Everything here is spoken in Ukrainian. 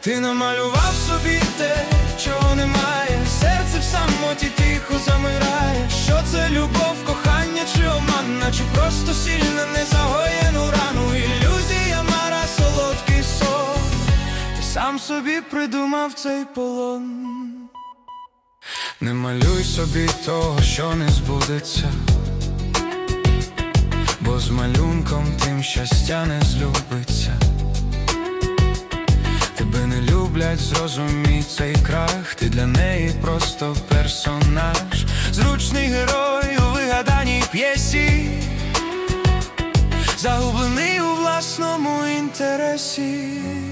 Ти намалював собі те, чого немає. Серце в самоті тихо замирає. Що це любов, кохання чи оман? Наче просто сильно незагоєну рану. Ілюзія, мара, солодкий сон. Ти сам собі придумав цей полон. Не малюй собі того, що не збудеться, бо з малюнком тим щастя не злюбиться. Тебе не люблять, зрозумій цей крах. Ти для неї просто персонаж, зручний герой у вигаданій п'єсі, загублений у власному інтересі.